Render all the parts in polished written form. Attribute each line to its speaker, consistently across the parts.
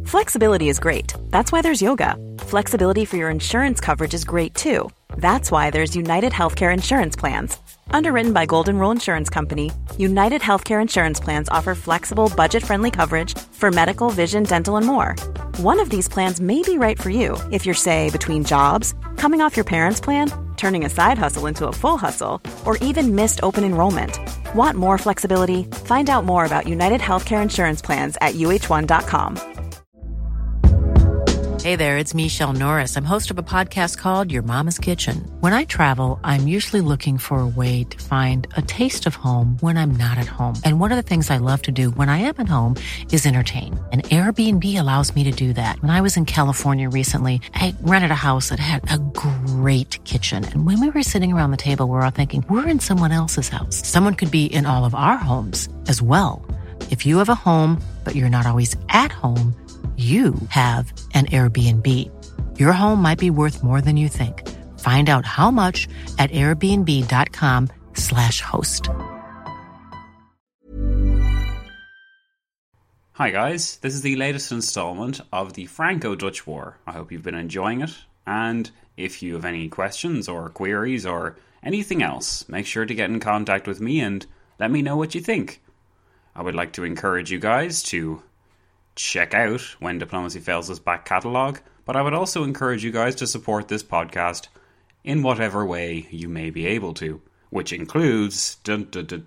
Speaker 1: Flexibility is great. That's why there's yoga. Flexibility for your insurance coverage is great too. That's why there's United Healthcare Insurance Plans. Underwritten by Golden Rule Insurance Company, United Healthcare Insurance Plans offer flexible, budget-friendly coverage for medical, vision, dental, and more. One of these plans may be right for you if you're, say, between jobs, coming off your parents' plan, turning a side hustle into a full hustle, or even missed open enrollment. Want more flexibility? Find out more about United Healthcare Insurance Plans at uh1.com.
Speaker 2: Hey there, it's Michelle Norris. I'm host of a podcast called Your Mama's Kitchen. When I travel, I'm usually looking for a way to find a taste of home when I'm not at home. And one of the things I love to do when I am at home is entertain. And Airbnb allows me to do that. When I was in California recently, I rented a house that had a great kitchen. And when we were sitting around the table, we were all thinking, we're in someone else's house. Someone could be in all of our homes as well. If you have a home, but you're not always at home, you have an Airbnb. Your home might be worth more than you think. Find out how much at airbnb.com/host.
Speaker 3: Hi guys, this is the latest installment of the Franco-Dutch War. I hope you've been enjoying it, and if you have any questions or queries or anything else, make sure to get in contact with me and let me know what you think. I would like to encourage you guys to check out When Diplomacy Fails' back catalogue, but I would also encourage you guys to support this podcast in whatever way you may be able to, which includes buying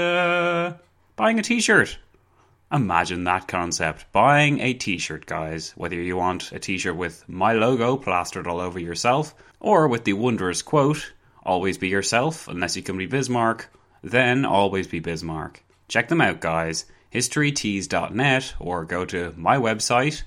Speaker 3: a t-shirt. Imagine that concept, buying a t-shirt, guys. Whether you want a t-shirt with my logo plastered all over yourself, or with the wondrous quote, always be yourself, unless you can be Bismarck, then always be Bismarck. Check them out, guys. historytees.net, or go to my website,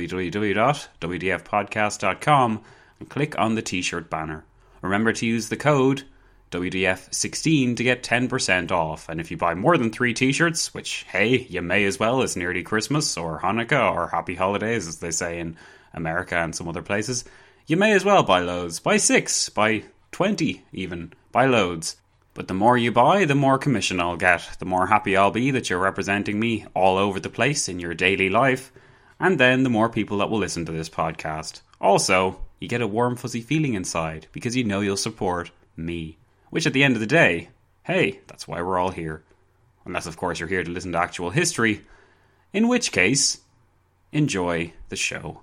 Speaker 3: www.wdfpodcast.com, and click on the t-shirt banner. Remember to use the code WDF16 to get 10% off, and if you buy more than 3 t-shirts, which, hey, you may as well, it's nearly Christmas, or Hanukkah, or Happy Holidays, as they say in America and some other places, you may as well buy loads. Buy 6, buy 20 even, buy loads. But the more you buy, the more commission I'll get. The more happy I'll be that you're representing me all over the place in your daily life. And then the more people that will listen to this podcast. Also, you get a warm fuzzy feeling inside because you know you'll support me. Which at the end of the day, hey, that's why we're all here. Unless of course you're here to listen to actual history. In which case, enjoy the show.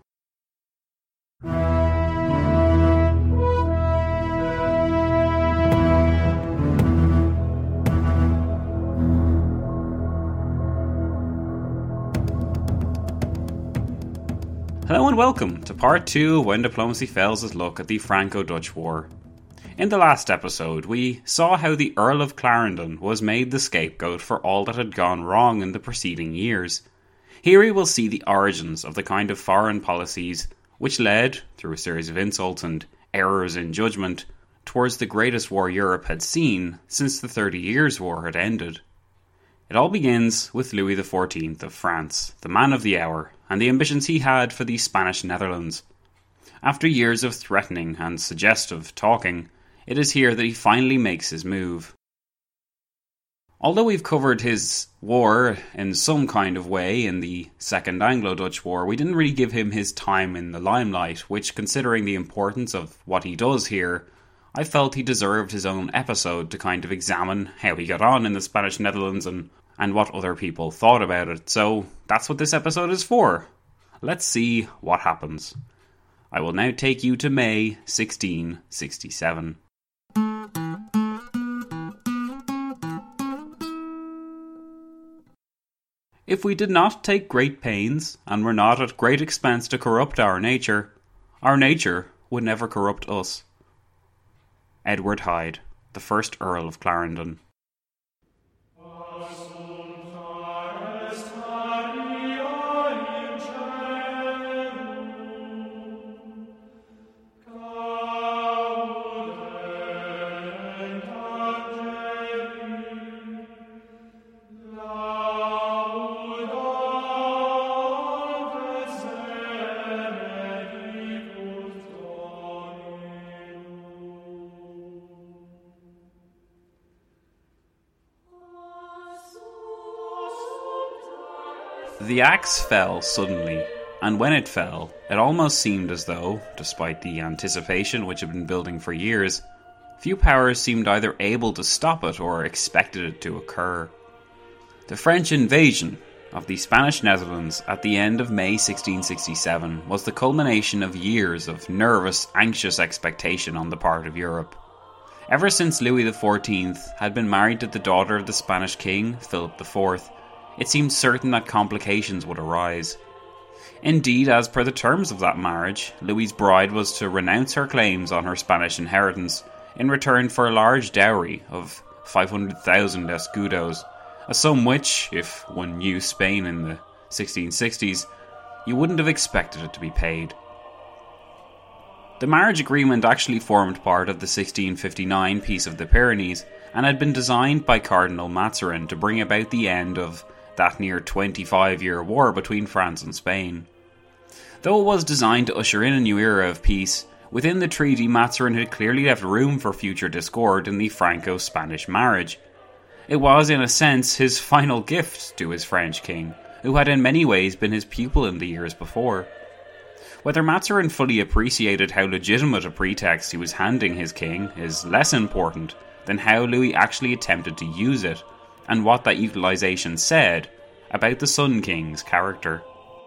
Speaker 3: Hello and welcome to part 2 of When Diplomacy Fails' look at the Franco-Dutch War. In the last episode, we saw how the Earl of Clarendon was made the scapegoat for all that had gone wrong in the preceding years. Here we will see the origins of the kind of foreign policies which led, through a series of insults and errors in judgment, towards the greatest war Europe had seen since the 30 Years' War had ended. It all begins with Louis XIV of France, the man of the hour, and the ambitions he had for the Spanish Netherlands. After years of threatening and suggestive talking, it is here that he finally makes his move. Although we've covered his war in some kind of way in the Second Anglo-Dutch War, we didn't really give him his time in the limelight, which, considering the importance of what he does here, I felt he deserved his own episode to kind of examine how he got on in the Spanish Netherlands and what other people thought about it. So that's what this episode is for. Let's see what happens. I will now take you to May 1667. If we did not take great pains, and were not at great expense to corrupt our nature would never corrupt us. Edward Hyde, the first Earl of Clarendon. The axe fell suddenly, and when it fell, it almost seemed as though, despite the anticipation which had been building for years, few powers seemed either able to stop it or expected it to occur. The French invasion of the Spanish Netherlands at the end of May 1667 was the culmination of years of nervous, anxious expectation on the part of Europe. Ever since Louis XIV had been married to the daughter of the Spanish king, Philip IV, it seemed certain that complications would arise. Indeed, as per the terms of that marriage, Louis's bride was to renounce her claims on her Spanish inheritance in return for a large dowry of 500,000 escudos, a sum which, if one knew Spain in the 1660s, you wouldn't have expected it to be paid. The marriage agreement actually formed part of the 1659 Peace of the Pyrenees and had been designed by Cardinal Mazarin to bring about the end of that near 25-year war between France and Spain. Though it was designed to usher in a new era of peace, within the treaty Mazarin had clearly left room for future discord in the Franco-Spanish marriage. It was, in a sense, his final gift to his French king, who had in many ways been his pupil in the years before. Whether Mazarin fully appreciated how legitimate a pretext he was handing his king is less important than how Louis actually attempted to use it, and what that utilisation said about the Sun King's character.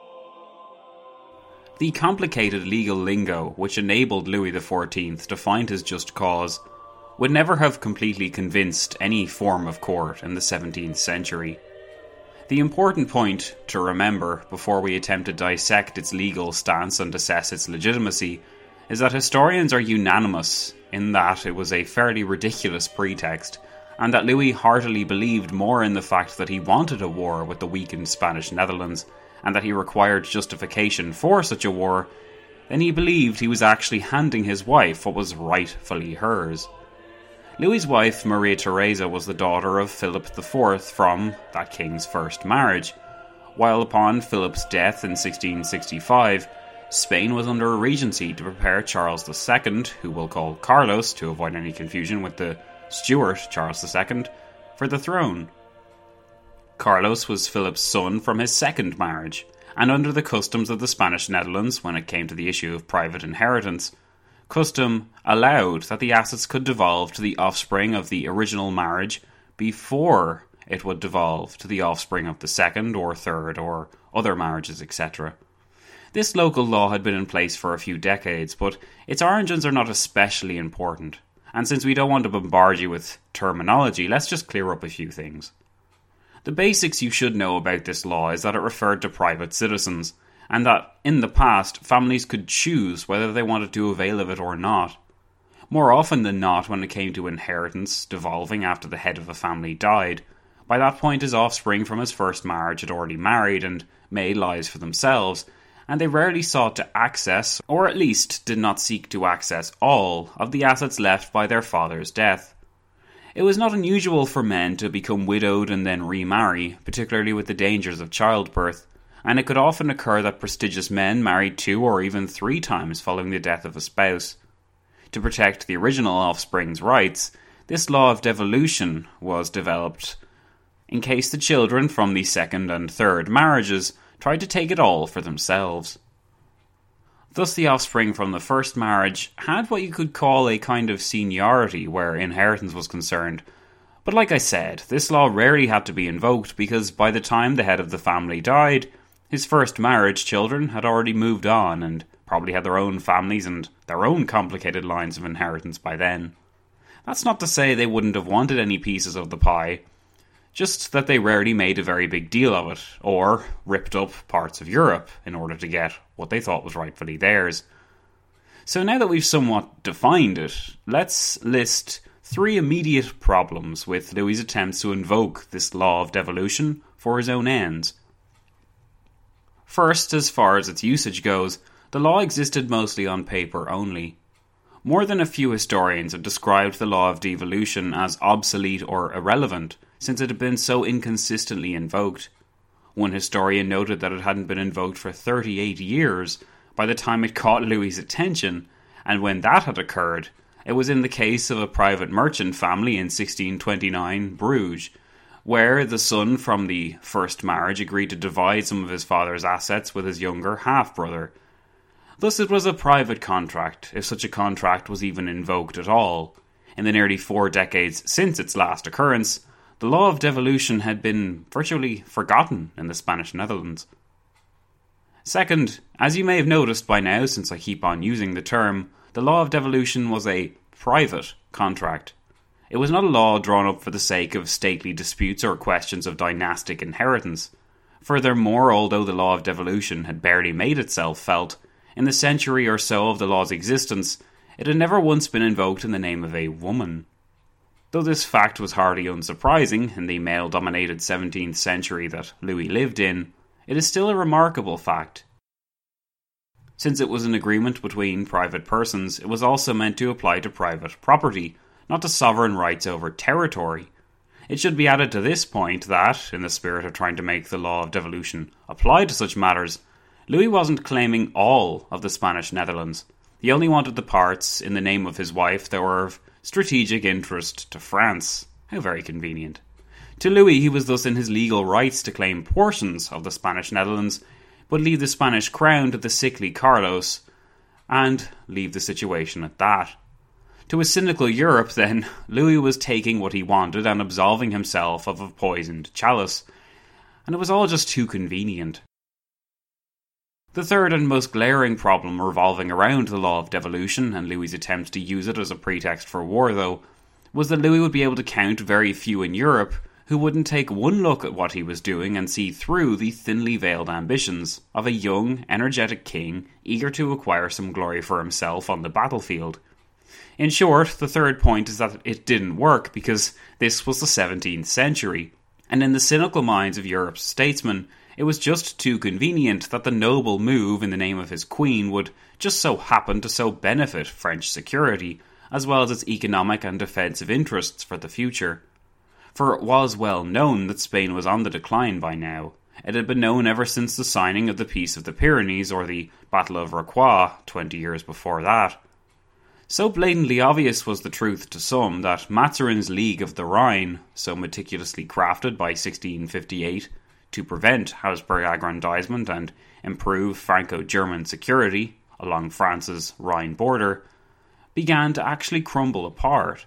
Speaker 3: The complicated legal lingo which enabled Louis XIV to find his just cause would never have completely convinced any form of court in the 17th century. The important point to remember before we attempt to dissect its legal stance and assess its legitimacy is that historians are unanimous in that it was a fairly ridiculous pretext, and that Louis heartily believed more in the fact that he wanted a war with the weakened Spanish Netherlands, and that he required justification for such a war, than he believed he was actually handing his wife what was rightfully hers. Louis's wife, Maria Theresa, was the daughter of Philip IV from that king's first marriage, while upon Philip's death in 1665, Spain was under a regency to prepare Charles II, who we'll call Carlos to avoid any confusion with the Stuart Charles II, for the throne. Carlos was Philip's son from his second marriage, and under the customs of the Spanish Netherlands when it came to the issue of private inheritance, custom allowed that the assets could devolve to the offspring of the original marriage before it would devolve to the offspring of the second or third or other marriages, etc. This local law had been in place for a few decades, but its origins are not especially important. And since we don't want to bombard you with terminology, let's just clear up a few things. The basics you should know about this law is that it referred to private citizens, and that, in the past, families could choose whether they wanted to avail of it or not. More often than not, when it came to inheritance devolving after the head of a family died, by that point his offspring from his first marriage had already married and made lives for themselves, and they rarely sought to access, or at least did not seek to access all, of the assets left by their father's death. It was not unusual for men to become widowed and then remarry, particularly with the dangers of childbirth, and it could often occur that prestigious men married 2 or even 3 times following the death of a spouse. To protect the original offspring's rights, this law of devolution was developed in case the children from the second and third marriages tried to take it all for themselves. Thus the offspring from the first marriage had what you could call a kind of seniority where inheritance was concerned, but like I said, this law rarely had to be invoked because by the time the head of the family died, his first marriage children had already moved on and probably had their own families and their own complicated lines of inheritance by then. That's not to say they wouldn't have wanted any pieces of the pie, just that they rarely made a very big deal of it, or ripped up parts of Europe in order to get what they thought was rightfully theirs. So now that we've somewhat defined it, let's list 3 immediate problems with Louis's attempts to invoke this law of devolution for his own ends. First, as far as its usage goes, the law existed mostly on paper only. More than a few historians have described the law of devolution as obsolete or irrelevant, since it had been so inconsistently invoked. One historian noted that it hadn't been invoked for 38 years by the time it caught Louis's attention, and when that had occurred, it was in the case of a private merchant family in 1629 Bruges, where the son from the first marriage agreed to divide some of his father's assets with his younger half-brother. Thus it was a private contract, if such a contract was even invoked at all. In the nearly 4 decades since its last occurrence, the law of devolution had been virtually forgotten in the Spanish Netherlands. Second, as you may have noticed by now since I keep on using the term, the law of devolution was a private contract. It was not a law drawn up for the sake of stately disputes or questions of dynastic inheritance. Furthermore, although the law of devolution had barely made itself felt, in the century or so of the law's existence, it had never once been invoked in the name of a woman. Though this fact was hardly unsurprising in the male-dominated 17th century that Louis lived in, it is still a remarkable fact. Since it was an agreement between private persons, it was also meant to apply to private property, not to sovereign rights over territory. It should be added to this point that, in the spirit of trying to make the law of devolution apply to such matters, Louis wasn't claiming all of the Spanish Netherlands. He only wanted the parts, in the name of his wife, that were of strategic interest to France. How very convenient. To Louis, he was thus in his legal rights to claim portions of the Spanish Netherlands, but leave the Spanish crown to the sickly Carlos, and leave the situation at that. To a cynical Europe, then, Louis was taking what he wanted and absolving himself of a poisoned chalice, and it was all just too convenient. The third and most glaring problem revolving around the law of devolution and Louis's attempts to use it as a pretext for war, though, was that Louis would be able to count very few in Europe who wouldn't take one look at what he was doing and see through the thinly veiled ambitions of a young, energetic king eager to acquire some glory for himself on the battlefield. In short, the third point is that it didn't work because this was the 17th century, and in the cynical minds of Europe's statesmen, it was just too convenient that the noble move in the name of his queen would just so happen to so benefit French security, as well as its economic and defensive interests for the future. For it was well known that Spain was on the decline by now. It had been known ever since the signing of the Peace of the Pyrenees or the Battle of Rocroi 20 years before that. So blatantly obvious was the truth to some that Mazarin's League of the Rhine, so meticulously crafted by 1658 to prevent Habsburg aggrandizement and improve Franco-German security along France's Rhine border, began to actually crumble apart.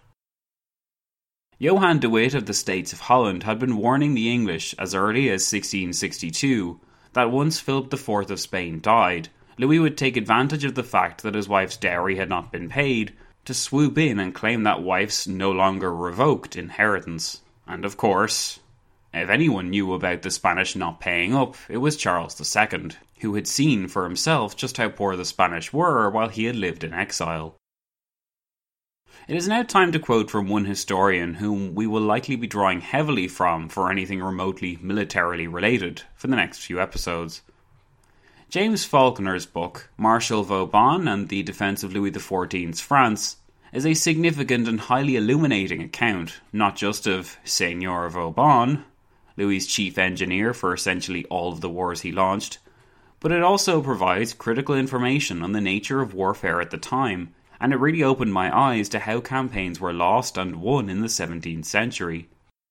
Speaker 3: Johan de Witt of the States of Holland had been warning the English as early as 1662 that once Philip IV of Spain died, Louis would take advantage of the fact that his wife's dowry had not been paid to swoop in and claim that wife's no longer revoked inheritance. And of course, if anyone knew about the Spanish not paying up, it was Charles II, who had seen for himself just how poor the Spanish were while he had lived in exile. It is now time to quote from one historian whom we will likely be drawing heavily from for anything remotely militarily related for the next few episodes. James Faulkner's book, Marshal Vauban and the Defence of Louis XIV's France, is a significant and highly illuminating account, not just of Seigneur Vauban, Louis's chief engineer for essentially all of the wars he launched, but it also provides critical information on the nature of warfare at the time, and it really opened my eyes to how campaigns were lost and won in the 17th century.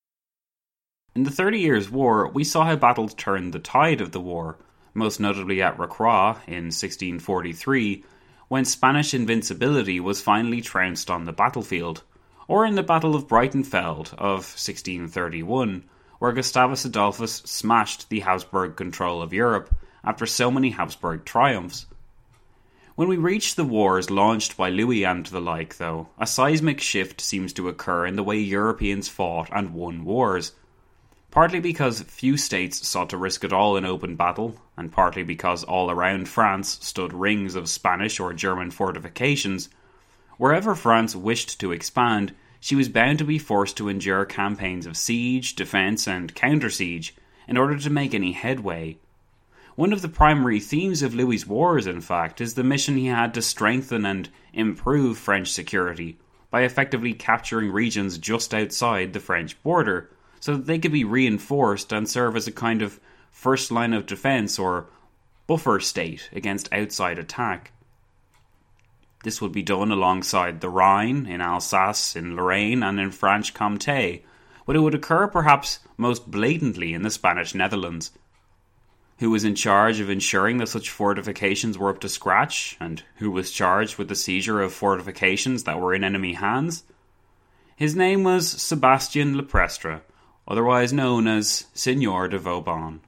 Speaker 3: In the 30 Years' War, we saw how battles turned the tide of the war, most notably at Rocroi in 1643, when Spanish invincibility was finally trounced on the battlefield, or in the Battle of Breitenfeld of 1631, where Gustavus Adolphus smashed the Habsburg control of Europe after so many Habsburg triumphs. When we reach the wars launched by Louis and the like, though, a seismic shift seems to occur in the way Europeans fought and won wars. Partly because few states sought to risk it all in open battle, and partly because all around France stood rings of Spanish or German fortifications, wherever France wished to expand, she was bound to be forced to endure campaigns of siege, defence and counter-siege in order to make any headway. One of the primary themes of Louis's wars, in fact, is the mission he had to strengthen and improve French security by effectively capturing regions just outside the French border, so that they could be reinforced and serve as a kind of first line of defence or buffer state against outside attack. This would be done alongside the Rhine, in Alsace, in Lorraine and in Franche-Comté, but it would occur perhaps most blatantly in the Spanish Netherlands. Who was in charge of ensuring that such fortifications were up to scratch, and who was charged with the seizure of fortifications that were in enemy hands? His name was Sebastien Le Prestre, otherwise known as Seigneur de Vauban.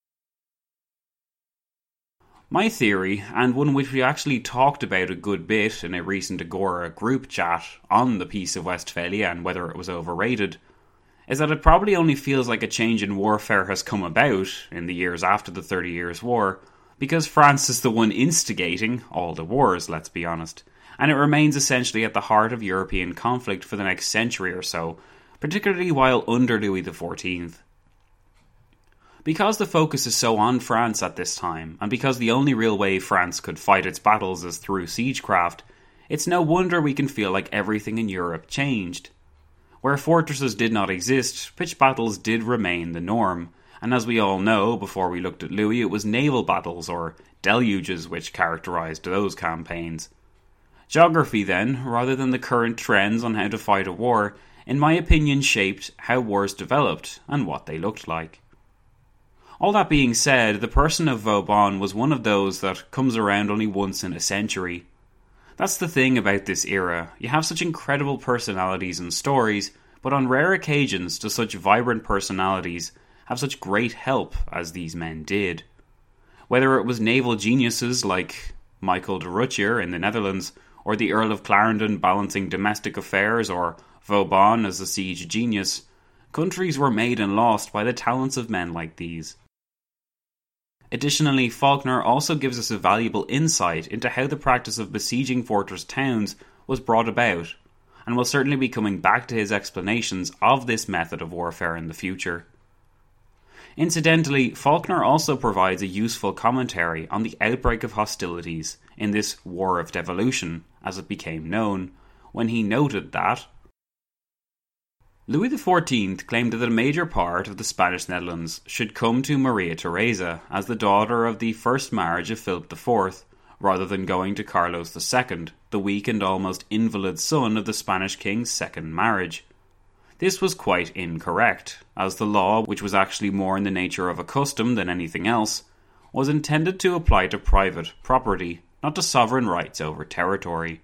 Speaker 3: My theory, and one which we actually talked about a good bit in a recent Agora group chat on the Peace of Westphalia and whether it was overrated, is that it probably only feels like a change in warfare has come about in the years after the 30 Years' War, because France is the one instigating all the wars, let's be honest, and it remains essentially at the heart of European conflict for the next century or so, particularly while under Louis XIV. Because the focus is so on France at this time, and because the only real way France could fight its battles is through siegecraft, it's no wonder we can feel like everything in Europe changed. Where fortresses did not exist, pitched battles did remain the norm, and as we all know, before we looked at Louis, it was naval battles, or deluges, which characterised those campaigns. Geography then, rather than the current trends on how to fight a war, in my opinion shaped how wars developed and what they looked like. All that being said, the person of Vauban was one of those that comes around only once in a century. That's the thing about this era. You have such incredible personalities and stories, but on rare occasions do such vibrant personalities have such great help as these men did. Whether it was naval geniuses like Michael de Ruyter in the Netherlands, or the Earl of Clarendon balancing domestic affairs, or Vauban as a siege genius, countries were made and lost by the talents of men like these. Additionally, Faulkner also gives us a valuable insight into how the practice of besieging fortress towns was brought about, and will certainly be coming back to his explanations of this method of warfare in the future. Incidentally, Faulkner also provides a useful commentary on the outbreak of hostilities in this War of Devolution, as it became known, when he noted that Louis XIV claimed that a major part of the Spanish Netherlands should come to Maria Theresa as the daughter of the first marriage of Philip IV, rather than going to Carlos II, the weak and almost invalid son of the Spanish king's second marriage. This was quite incorrect, as the law, which was actually more in the nature of a custom than anything else, was intended to apply to private property, not to sovereign rights over territory.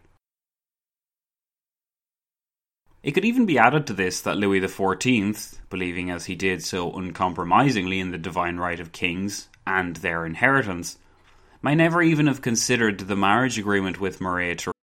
Speaker 3: It could even be added to this that Louis XIV, believing as he did so uncompromisingly in the divine right of kings and their inheritance, might never even have considered the marriage agreement with Maria Theresa.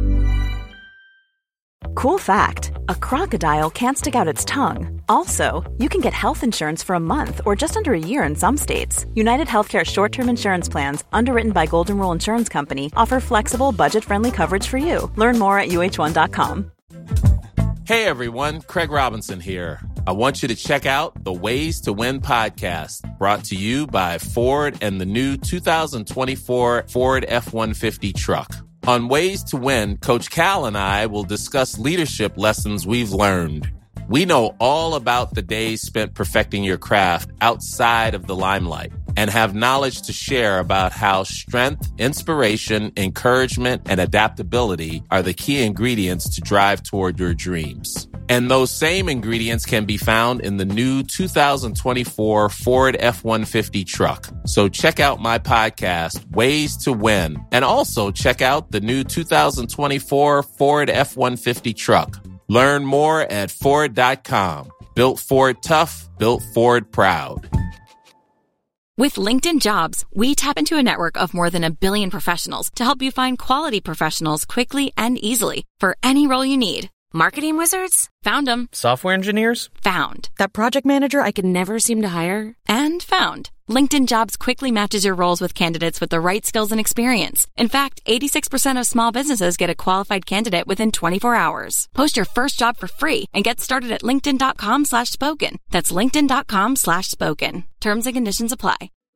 Speaker 1: Cool fact, a crocodile can't stick out its tongue. Also, you can get health insurance for a month or just under a year in some states. United Healthcare short-term insurance plans, underwritten by Golden Rule Insurance Company, offer flexible, budget-friendly coverage for you. Learn more at uh1.com.
Speaker 4: Hey everyone, Craig Robinson here. I want you to check out the Ways to Win podcast, brought to you by Ford and the new 2024 Ford F-150 truck. On Ways to Win, Coach Cal and I will discuss leadership lessons we've learned. We know all about the days spent perfecting your craft outside of the limelight and have knowledge to share about how strength, inspiration, encouragement, and adaptability are the key ingredients to drive toward your dreams. And those same ingredients can be found in the new 2024 Ford F-150 truck. So check out my podcast, Ways to Win, and also check out the new 2024 Ford F-150 truck. Learn more at Ford.com. Built Ford tough, built Ford proud.
Speaker 5: With LinkedIn Jobs, we tap into a network of more than 1 billion professionals to help you find quality professionals quickly and easily for any role you need. Marketing wizards? Found them.
Speaker 6: Software engineers?
Speaker 5: Found.
Speaker 7: That project manager I could never seem to hire?
Speaker 5: And found. LinkedIn Jobs quickly matches your roles with candidates with the right skills and experience. In fact, 86% of small businesses get a qualified candidate within 24 hours. Post your first job for free and get started at linkedin.com/spoken. That's linkedin.com/spoken. Terms and conditions apply.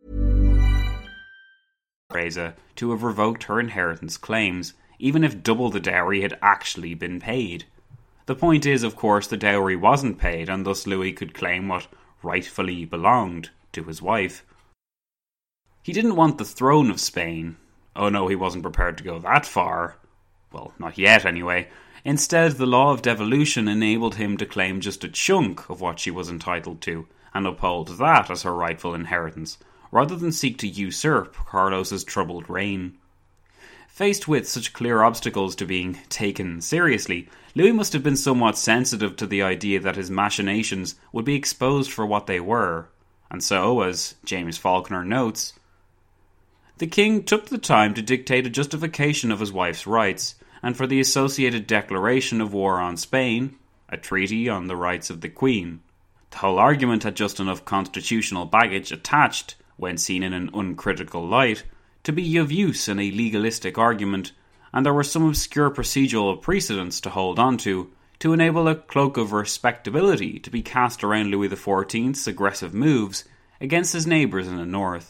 Speaker 3: Theresa to have revoked her inheritance claims, even if double the dowry had actually been paid. The point is, of course, the dowry wasn't paid, and thus Louis could claim what rightfully belonged to his wife. He didn't want the throne of Spain. Oh no, he wasn't prepared to go that far. Well, not yet anyway. Instead, the law of devolution enabled him to claim just a chunk of what she was entitled to, and uphold that as her rightful inheritance, rather than seek to usurp Carlos's troubled reign. Faced with such clear obstacles to being taken seriously, Louis must have been somewhat sensitive to the idea that his machinations would be exposed for what they were, and so, as James Faulkner notes, the king took the time to dictate a justification of his wife's rights, and for the associated declaration of war on Spain, a treaty on the rights of the queen. The whole argument had just enough constitutional baggage attached, when seen in an uncritical light, to be of use in a legalistic argument, and there were some obscure procedural precedents to hold on to enable a cloak of respectability to be cast around Louis XIV's aggressive moves against his neighbours in the north.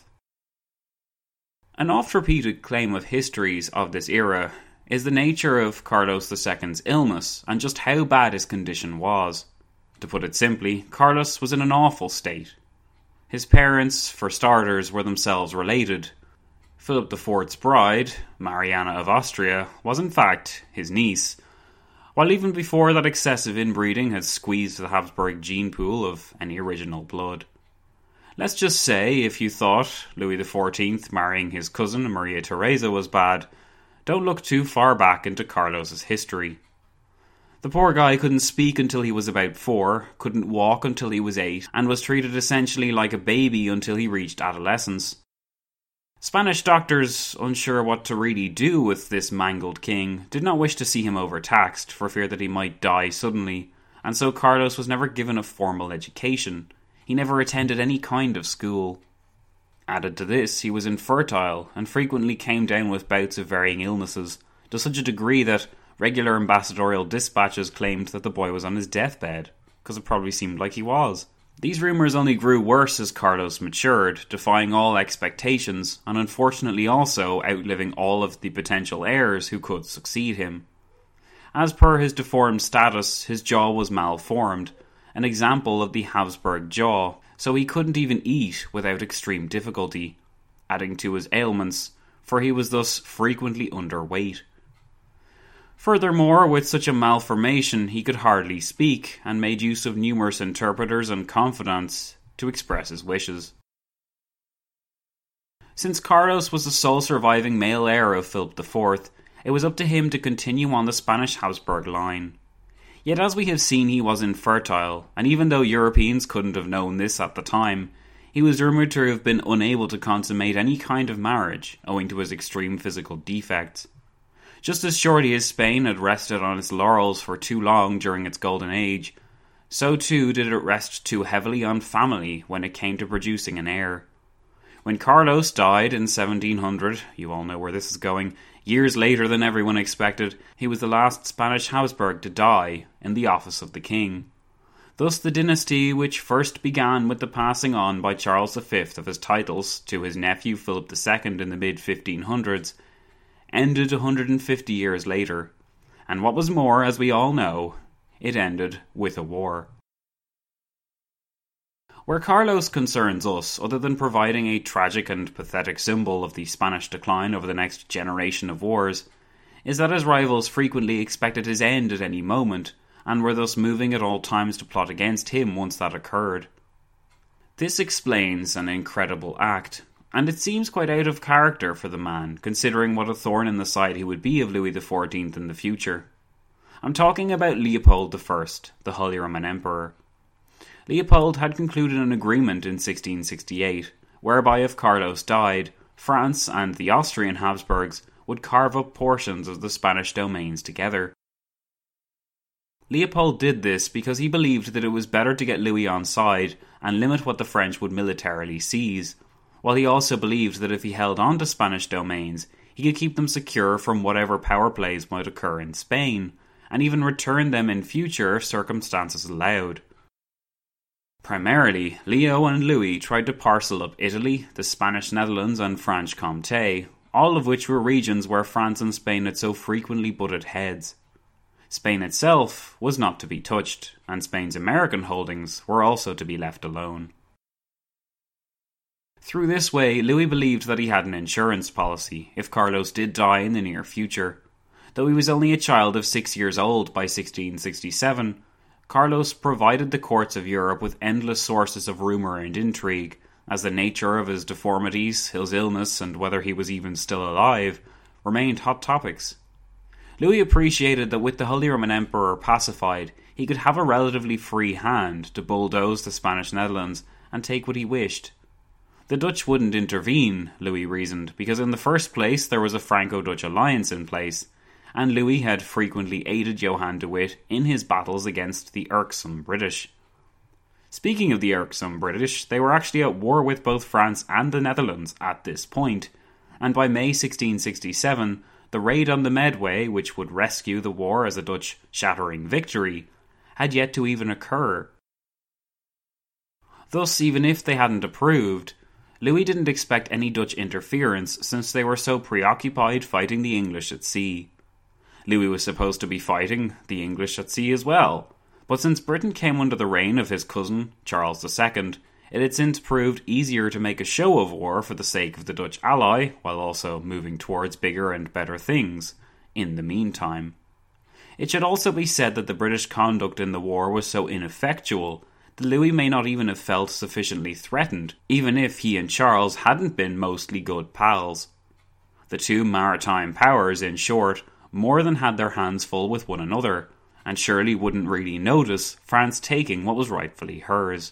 Speaker 3: An oft-repeated claim of histories of this era is the nature of Carlos II's illness and just how bad his condition was. To put it simply, Carlos was in an awful state. His parents, for starters, were themselves related. Philip IV's bride, Mariana of Austria, was in fact his niece, while even before that excessive inbreeding had squeezed the Habsburg gene pool of any original blood. Let's just say, if you thought Louis XIV marrying his cousin Maria Theresa was bad, don't look too far back into Carlos's history. The poor guy couldn't speak until he was about 4, couldn't walk until he was 8, and was treated essentially like a baby until he reached adolescence. Spanish doctors, unsure what to really do with this mangled king, did not wish to see him overtaxed for fear that he might die suddenly, and so Carlos was never given a formal education. He never attended any kind of school. Added to this, he was infertile and frequently came down with bouts of varying illnesses, to such a degree that regular ambassadorial dispatches claimed that the boy was on his deathbed, because it probably seemed like he was. These rumours only grew worse as Carlos matured, defying all expectations, and unfortunately also outliving all of the potential heirs who could succeed him. As per his deformed status, his jaw was malformed, an example of the Habsburg jaw, so he couldn't even eat without extreme difficulty, adding to his ailments, for he was thus frequently underweight. Furthermore, with such a malformation, he could hardly speak, and made use of numerous interpreters and confidants to express his wishes. Since Carlos was the sole surviving male heir of Philip IV, it was up to him to continue on the Spanish Habsburg line. Yet as we have seen, he was infertile, and even though Europeans couldn't have known this at the time, he was rumoured to have been unable to consummate any kind of marriage, owing to his extreme physical defects. Just as surely as Spain had rested on its laurels for too long during its golden age, so too did it rest too heavily on family when it came to producing an heir. When Carlos died in 1700, you all know where this is going, years later than everyone expected, he was the last Spanish Habsburg to die in the office of the king. Thus the dynasty, which first began with the passing on by Charles V of his titles to his nephew Philip II in the mid-1500s, ended 150 years later, and what was more, as we all know, it ended with a war. Where Carlos concerns us, other than providing a tragic and pathetic symbol of the Spanish decline over the next generation of wars, is that his rivals frequently expected his end at any moment, and were thus moving at all times to plot against him once that occurred. This explains an incredible act, and it seems quite out of character for the man, considering what a thorn in the side he would be of Louis XIV in the future. I'm talking about Leopold I, the Holy Roman Emperor. Leopold had concluded an agreement in 1668, whereby if Carlos died, France and the Austrian Habsburgs would carve up portions of the Spanish domains together. Leopold did this because he believed that it was better to get Louis on side and limit what the French would militarily seize, while he also believed that if he held on to Spanish domains, he could keep them secure from whatever power plays might occur in Spain, and even return them in future if circumstances allowed. Primarily, Leo and Louis tried to parcel up Italy, the Spanish Netherlands and Franche-Comté, all of which were regions where France and Spain had so frequently butted heads. Spain itself was not to be touched, and Spain's American holdings were also to be left alone. Through this way, Louis believed that he had an insurance policy if Carlos did die in the near future. Though he was only a child of 6 years old by 1667, Carlos provided the courts of Europe with endless sources of rumour and intrigue, as the nature of his deformities, his illness, and whether he was even still alive, remained hot topics. Louis appreciated that with the Holy Roman Emperor pacified, he could have a relatively free hand to bulldoze the Spanish Netherlands and take what he wished. The Dutch wouldn't intervene, Louis reasoned, because in the first place there was a Franco-Dutch alliance in place, and Louis had frequently aided Johann de Witt in his battles against the irksome British. Speaking of the irksome British, they were actually at war with both France and the Netherlands at this point, and by May 1667, the raid on the Medway, which would rescue the war as a Dutch shattering victory, had yet to even occur. Thus, even if they hadn't approved, Louis didn't expect any Dutch interference since they were so preoccupied fighting the English at sea. Louis was supposed to be fighting the English at sea as well, but since Britain came under the reign of his cousin, Charles II, it had since proved easier to make a show of war for the sake of the Dutch ally, while also moving towards bigger and better things in the meantime. It should also be said that the British conduct in the war was so ineffectual that Louis may not even have felt sufficiently threatened, even if he and Charles hadn't been mostly good pals. The two maritime powers, in short, more than had their hands full with one another, and surely wouldn't really notice France taking what was rightfully hers.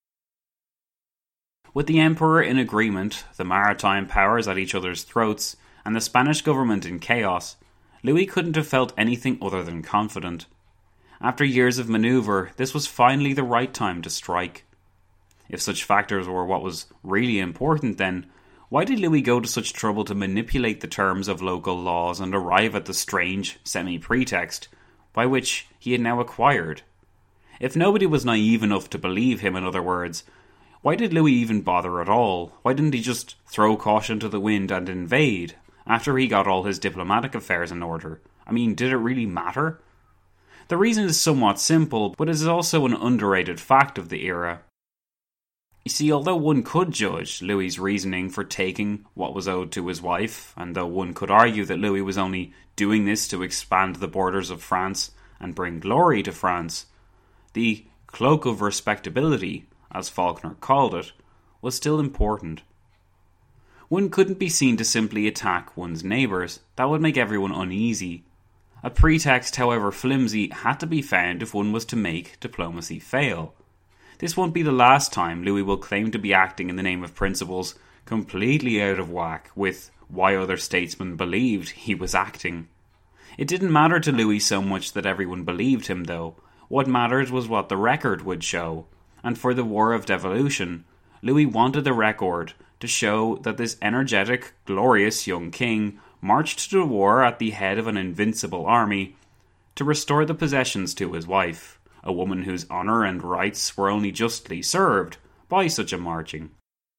Speaker 3: With the Emperor in agreement, the maritime powers at each other's throats, and the Spanish government in chaos, Louis couldn't have felt anything other than confident. After years of manoeuvre, this was finally the right time to strike. If such factors were what was really important then, why did Louis go to such trouble to manipulate the terms of local laws and arrive at the strange semi-pretext by which he had now acquired? If nobody was naive enough to believe him, in other words, why did Louis even bother at all? Why didn't he just throw caution to the wind and invade, after he got all his diplomatic affairs in order? I mean, did it really matter? The reason is somewhat simple, but it is also an underrated fact of the era. You see, although one could judge Louis's reasoning for taking what was owed to his wife, and though one could argue that Louis was only doing this to expand the borders of France and bring glory to France, the cloak of respectability, as Faulkner called it, was still important. One couldn't be seen to simply attack one's neighbours. That would make everyone uneasy. A pretext, however flimsy, had to be found if one was to make diplomacy fail. This won't be the last time Louis will claim to be acting in the name of principles completely out of whack with why other statesmen believed he was acting. It didn't matter to Louis so much that everyone believed him, though. What mattered was what the record would show. And for the War of Devolution, Louis wanted the record to show that this energetic, glorious young king marched to the war at the head of an invincible army to restore the possessions to his wife, a woman whose honour and rights were only justly served by such a marching.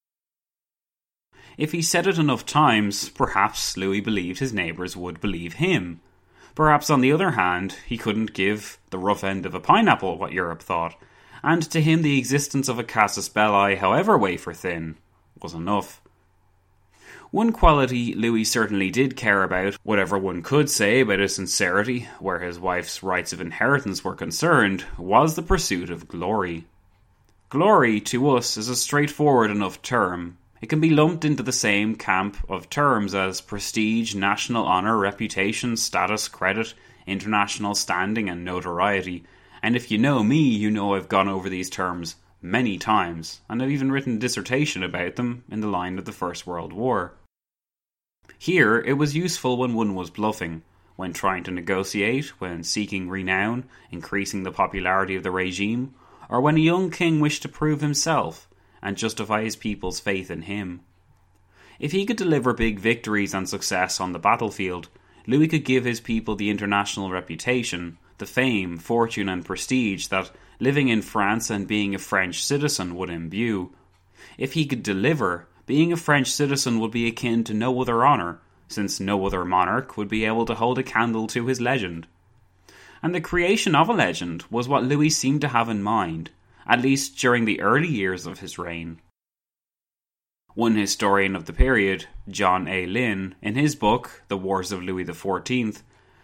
Speaker 3: If he said it enough times, perhaps Louis believed his neighbours would believe him. Perhaps, on the other hand, he couldn't give the rough end of a pineapple what Europe thought, and to him the existence of a casus belli, however wafer thin, was enough. One quality Louis certainly did care about, whatever one could say about his sincerity where his wife's rights of inheritance were concerned, was the pursuit of glory. Glory, to us, is a straightforward enough term. It can be lumped into the same camp of terms as prestige, national honour, reputation, status, credit, international standing and notoriety. And if you know me, you know I've gone over these terms many times, and I've even written a dissertation about them in the line of the First World War. Here, it was useful when one was bluffing, when trying to negotiate, when seeking renown, increasing the popularity of the regime, or when a young king wished to prove himself and justify his people's faith in him. If he could deliver big victories and success on the battlefield, Louis could give his people the international reputation, the fame, fortune and prestige that living in France and being a French citizen would imbue. If he could deliver, being a French citizen would be akin to no other honour, since no other monarch would be able to hold a candle to his legend. And the creation of a legend was what Louis seemed to have in mind, at least during the early years of his reign. One historian of the period, John A. Lynn, in his book, The Wars of Louis XIV,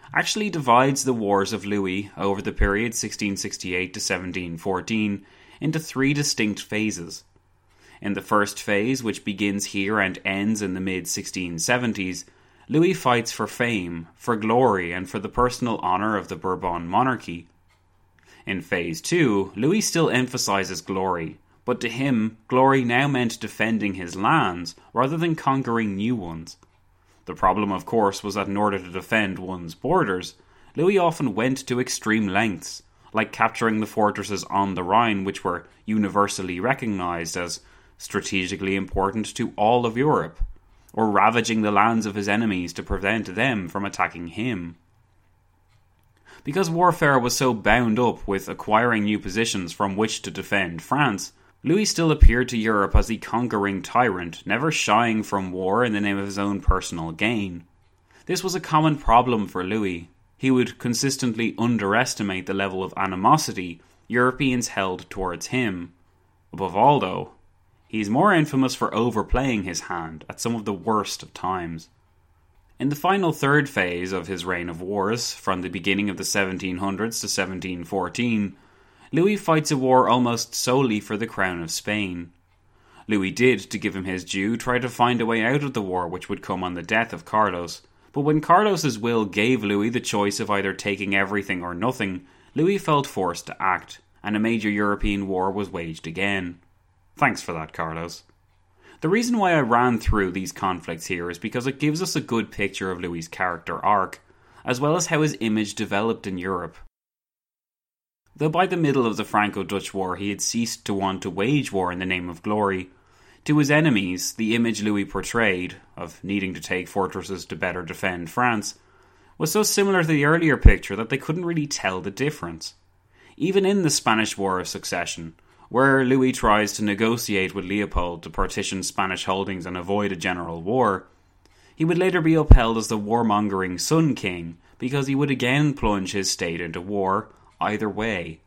Speaker 3: actually divides the wars of Louis over the period 1668 to 1714 into three distinct phases. In the first phase, which begins here and ends in the mid-1670s, Louis fights for fame, for glory, and for the personal honour of the Bourbon monarchy. In phase 2, Louis still emphasises glory, but to him, glory now meant defending his lands rather than conquering new ones. The problem, of course, was that in order to defend one's borders, Louis often went to extreme lengths, like capturing the fortresses on the Rhine, which were universally recognised as strategically important to all of Europe, or ravaging the lands of his enemies to prevent them from attacking him. Because warfare was so bound up with acquiring new positions from which to defend France, Louis still appeared to Europe as the conquering tyrant, never shying from war in the name of his own personal gain. This was a common problem for Louis. He would consistently underestimate the level of animosity Europeans held towards him. Above all, though, he is more infamous for overplaying his hand at some of the worst of times. In the final third phase of his reign of wars, from the beginning of the 1700s to 1714, Louis fights a war almost solely for the crown of Spain. Louis did, to give him his due, try to find a way out of the war which would come on the death of Carlos, but when Carlos's will gave Louis the choice of either taking everything or nothing, Louis felt forced to act, and a major European war was waged again. Thanks for that, Carlos. The reason why I ran through these conflicts here is because it gives us a good picture of Louis's character arc, as well as how his image developed in Europe. Though by the middle of the Franco-Dutch War he had ceased to want to wage war in the name of glory, to his enemies the image Louis portrayed, of needing to take fortresses to better defend France, was so similar to the earlier picture that they couldn't really tell the difference. Even in the Spanish War of Succession, where Louis tries to negotiate with Leopold to partition Spanish holdings and avoid a general war, he would later be upheld as the warmongering Sun King because he would again plunge his state into war either way.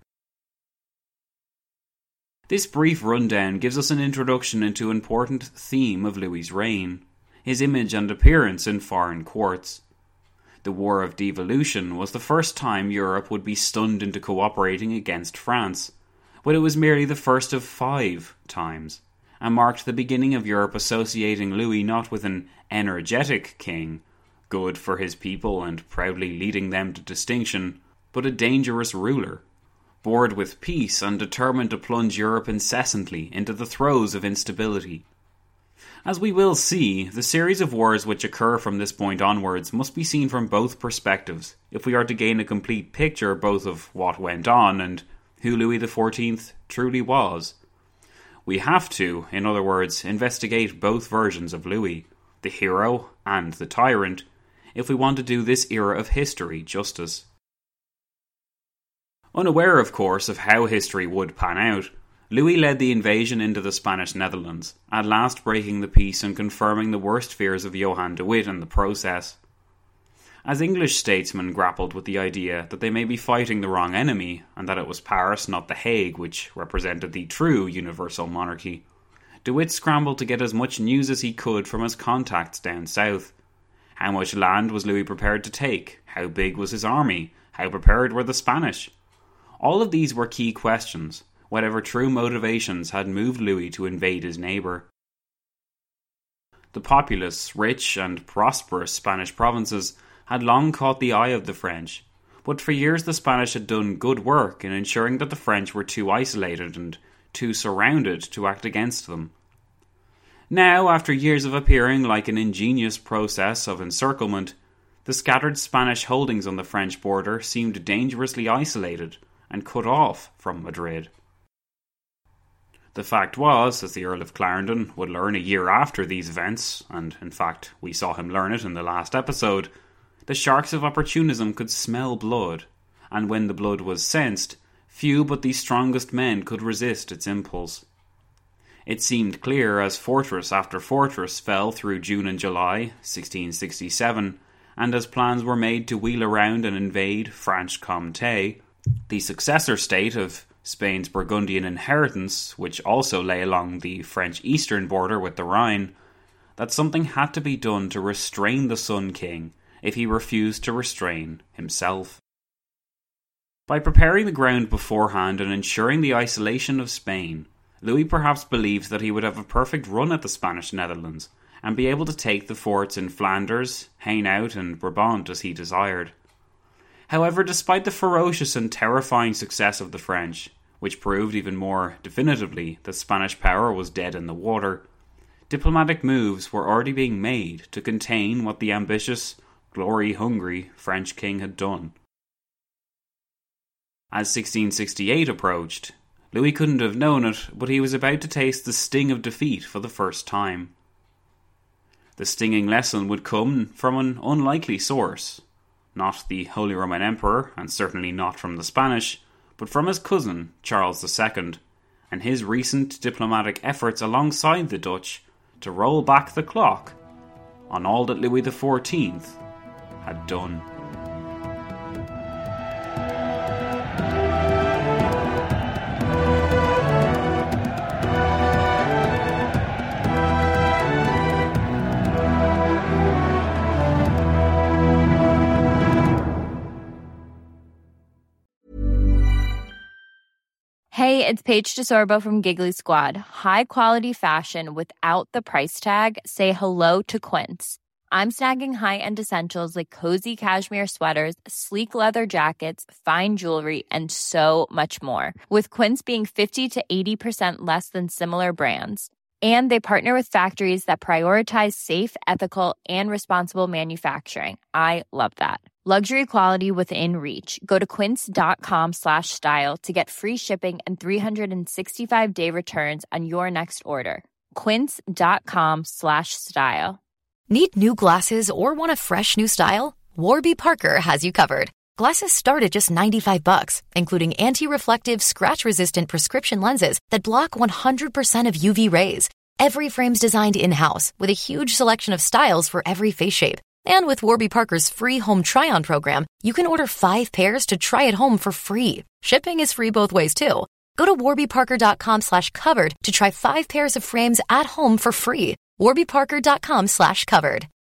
Speaker 3: This brief rundown gives us an introduction into an important theme of Louis's reign, his image and appearance in foreign courts. The War of Devolution was the first time Europe would be stunned into cooperating against France, but it was merely the first of 5 times, and marked the beginning of Europe associating Louis not with an energetic king, good for his people and proudly leading them to distinction, but a dangerous ruler, bored with peace and determined to plunge Europe incessantly into the throes of instability. As we will see, the series of wars which occur from this point onwards must be seen from both perspectives, if we are to gain a complete picture both of what went on and who Louis XIV truly was. We have to, in other words, investigate both versions of Louis, the hero and the tyrant, if we want to do this era of history justice. Unaware, of course, of how history would pan out, Louis led the invasion into the Spanish Netherlands, at last breaking the peace and confirming the worst fears of Johann de Witt in the process. As English statesmen grappled with the idea that they may be fighting the wrong enemy, and that it was Paris, not The Hague, which represented the true universal monarchy, de Witt scrambled to get as much news as he could from his contacts down south. How much land was Louis prepared to take? How big was his army? How prepared were the Spanish? All of these were key questions, whatever true motivations had moved Louis to invade his neighbour. The populous, rich and prosperous Spanish provinces had long caught the eye of the French, but for years the Spanish had done good work in ensuring that the French were too isolated and too surrounded to act against them. Now, after years of appearing like an ingenious process of encirclement, the scattered Spanish holdings on the French border seemed dangerously isolated and cut off from Madrid. The fact was, as the Earl of Clarendon would learn a year after these events, and in fact we saw him learn it in the last episode, the sharks of opportunism could smell blood, and when the blood was sensed, few but the strongest men could resist its impulse. It seemed clear as fortress after fortress fell through June and July 1667, and as plans were made to wheel around and invade Franche-Comté, the successor state of Spain's Burgundian inheritance, which also lay along the French eastern border with the Rhine, that something had to be done to restrain the Sun King, if he refused to restrain himself. By preparing the ground beforehand and ensuring the isolation of Spain, Louis perhaps believed that he would have a perfect run at the Spanish Netherlands and be able to take the forts in Flanders, Hainaut and Brabant as he desired. However, despite the ferocious and terrifying success of the French, which proved even more definitively that Spanish power was dead in the water, diplomatic moves were already being made to contain what the ambitious, glory-hungry French king had done. As 1668 approached, Louis couldn't have known it, but he was about to taste the sting of defeat for the first time. The stinging lesson would come from an unlikely source, not the Holy Roman Emperor, and certainly not from the Spanish, but from his cousin, Charles II, and his recent diplomatic efforts alongside the Dutch to roll back the clock on all that Louis XIV had done.
Speaker 6: Hey, it's Paige DeSorbo from Giggly Squad. High quality fashion without the price tag. Say hello to Quince. I'm snagging high-end essentials like cozy cashmere sweaters, sleek leather jackets, fine jewelry, and so much more. With Quince being 50 to 80% less than similar brands. And they partner with factories that prioritize safe, ethical, and responsible manufacturing. I love that. Luxury quality within reach. Go to quince.com/style to get free shipping and 365-day returns on your next order. Quince.com/style.
Speaker 8: Need new glasses or want a fresh new style? Warby Parker has you covered. Glasses start at just $95, including anti-reflective, scratch-resistant prescription lenses that block 100% of UV rays. Every frame's designed in-house with a huge selection of styles for every face shape. And with Warby Parker's free home try-on program, you can order 5 pairs to try at home for free. Shipping is free both ways, too. Go to warbyparker.com/covered to try 5 pairs of frames at home for free. warbyparker.com/covered.